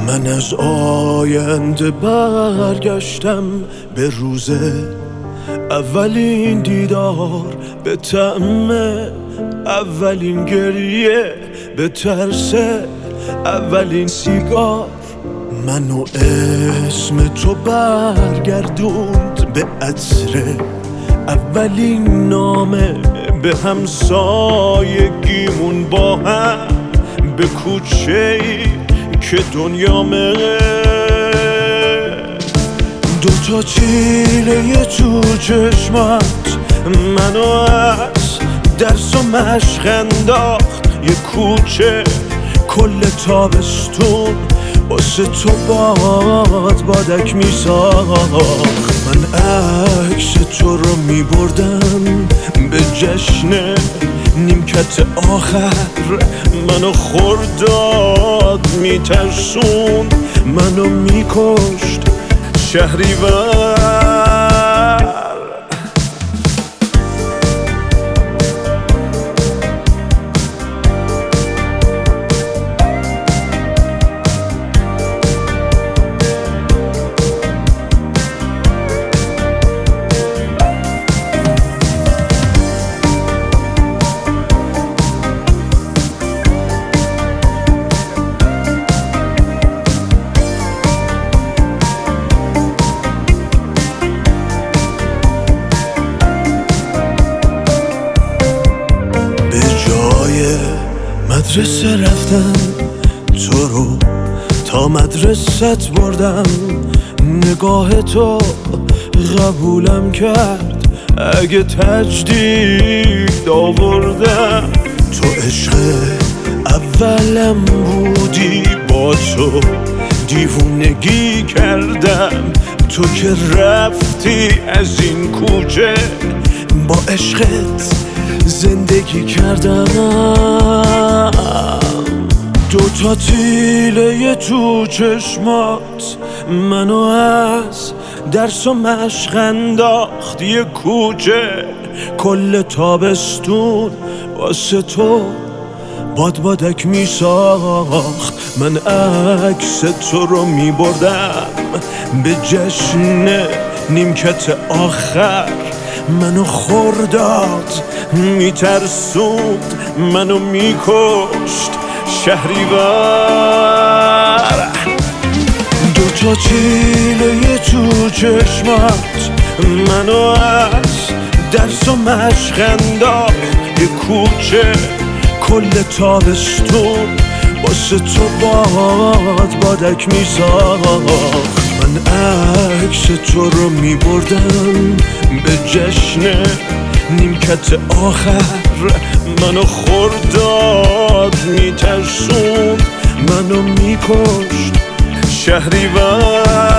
من از آینده برگشتم به روز اولین دیدار، به طعم اولین گریه، به ترس اولین سیگار. منو اسم تو برگردوند به عطر اولین نامه، به همسایگیمون با هم، به کوچه‌ای که دنیامه. دوتا تیله تو چشمات منو از درس و مشق انداخت. یه کوچه کل تابستون واسه تو بادک میساخت. من عکس تو رو میبردم به جشن نیمکت آخر، منو خرداد میترسوند، منو میکشت شهریور. مدرسه رفتم تو رو تا مدرست بردم، نگاه تو قبولم کرد اگه تجدید آوردم. تو عشق اولم بودی، با تو دیوونگی کردم. تو که رفتی از این کوچه، با عشقت زندگی کردم. دوتا تیله تو چشمات منو از درس و مشق انداخت. یه کوچه کل تابستون واسه تو بادک میساخت. من عکس تو رو میبردم به جشن نیمکت آخر، منو خرداد میترسوند، منو میکشت شهریور. دوتا تیله تو چشمات منو از درس و مشق انداخت. یه کوچه کل تابستون واسه تو بادک میساخت. من عکس تو رو میبردم به جشن نیمکت آخر، منو خرداد میترسوند، منو میکشت شهریور.